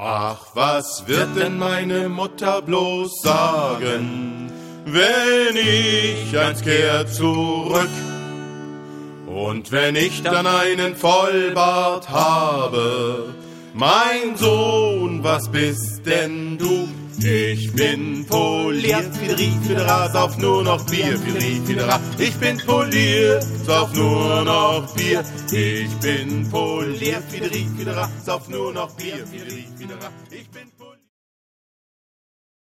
Ach, was wird denn meine Mutter bloß sagen, wenn ich einst kehr zurück? Und wenn ich dann einen Vollbart habe, mein Sohn, was bist denn du? Ich bin poliert, Fidera, sauf nur noch Bier, Fidera. Ich bin poliert, sauf nur noch Bier. Ich bin poliert, Fidera, sauf nur noch Bier, Fidera.